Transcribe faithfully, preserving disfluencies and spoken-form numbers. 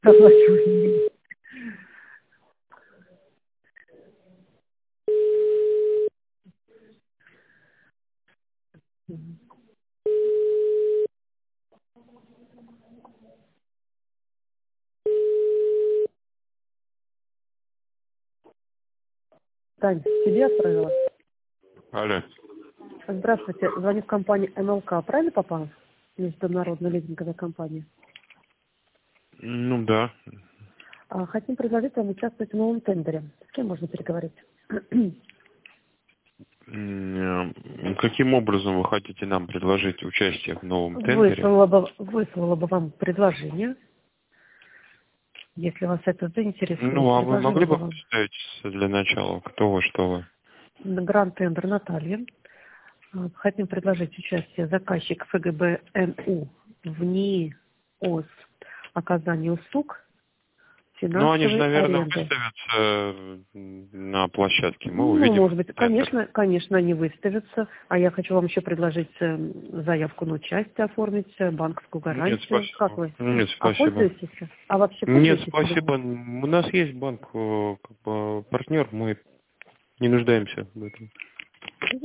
Соглашусь. Тань, тебе отправила? Алло. Здравствуйте, звонит компания эм эл ка, правильно попала? Международная лизинговая компания. Ну да. А, Хотим предложить вам участвовать в новом тендере. С кем можно переговорить? М, э, Каким образом вы хотите нам предложить участие в новом тендере? Выслала бы, выслала бы вам предложение. Если вас это заинтересует, Ну, а вы предложила могли бы бы вам представиться для начала? Кто вы, что вы? Гранд Тендер Наталья. А, Хотим предложить участие заказчик эф гэ бэ эн у в НИИ ОС оказания услуг Ну, они же, финансовой наверное, аренды. выставятся на площадке. Мы Ну, увидим может быть, тендер. конечно, конечно, они выставятся. А я хочу вам еще предложить э, заявку на участие оформить, э, банковскую Нет, гарантию. Как спасибо. вы? Нет, А спасибо. пользуетесь? А вообще Нет, пользуетесь или нет? спасибо. У нас есть банк, э, как бы, партнер, мы не нуждаемся в этом.